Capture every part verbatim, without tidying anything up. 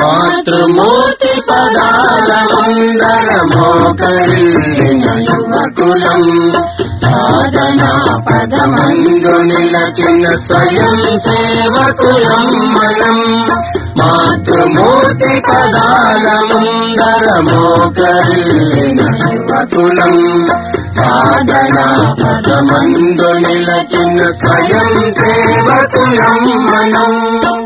మాతృమూర్తి పదాల ముందర మోకరిల్లిన యువకులం సాధనా పదమందు నిలచిన స్వయం సేవకులం మనం మాతృమూర్తి పదాల ముందర మోకరిల్లిన యువకులం సాధనా పదమందు నిలచిన స్వయం సేవకులం మనం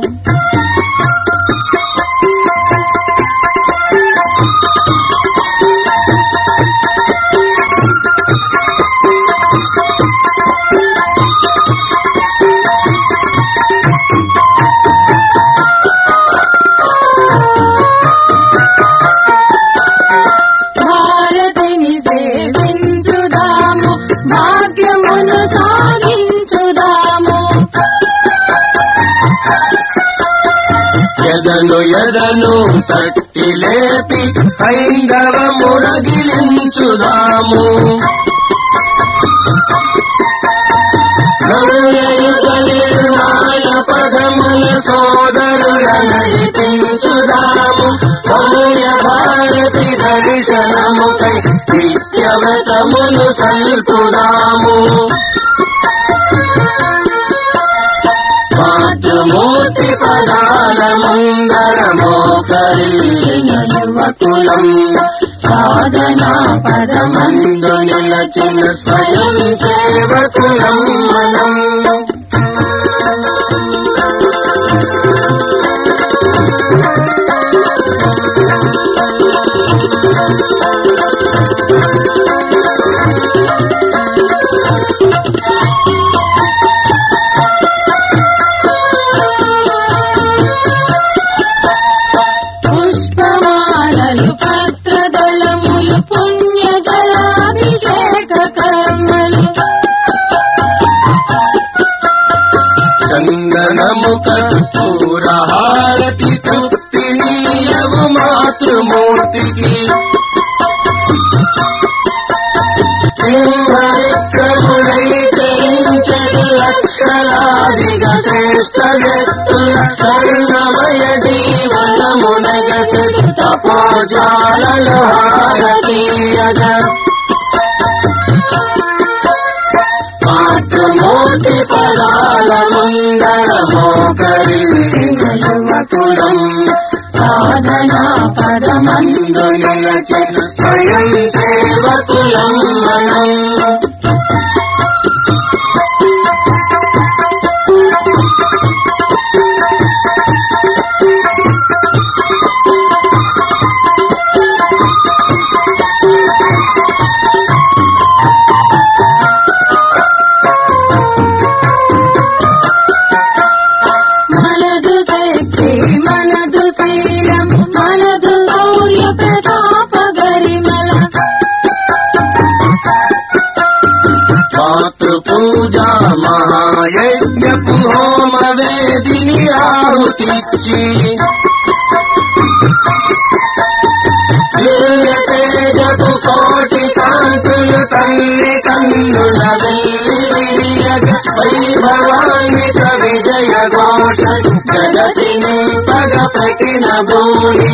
ఎదను ఎదను తట్టి లేపి హైందవ మురగిలించుదాము నిర్మాణ పదముల సోదరుల నడిపించుదాము భవ్య భారతి దర్శనముకై నిత్యవ్రతములు సల్పుదాము మాతృమూర్తి పదాల ముందర మోకరిల్లిన యువకులం సాధనా పదమందు నిలచిన స్వయం సేవకులం మనం చందనము కర్పూరహారతి తృప్తి నీయవు మాతృమూర్తికి సింహరిక్రములై జయించడు లక్షలాదిగా శ్రేష్ఠ వ్యక్తుల కర్ణమయ జీవనమునగసడు తపోజాలలో హారతీయగా మాతృమూర్తి పదాల ముందర మోకరిల్లిన యువకులం సాధనా పదమందు నిలచిన స్వయం సేవకులం మనం మాతృపూజా మహాయజ్ఞపు హోమ వేదిని ఆహుతిచ్చి తేజపు కోటి కాంతులు తల్లి కన్నుల వెయ్యగ వైభవాన్విత విజయ ఘోష జగతి నింపగ పెట్టిన భూమి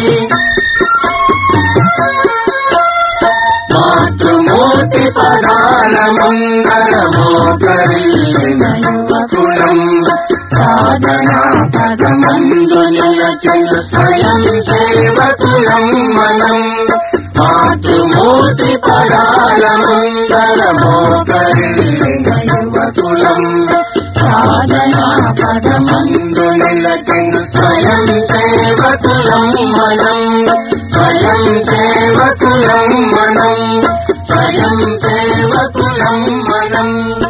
మాతృమూర్తి పదాల ముందర మోకరిల్లిన యువకులం సాధనా పదమందు నిలచిన స్వయం సేవకులం మనం మాతృమూర్తి పదాల ముందర మోకరిల్లిన యువకులం సాధనా పదమందు నిలచిన స్వయం సేవకులం మనం స్వయం సేవకులం మనం స్వయం సేవకులం మనం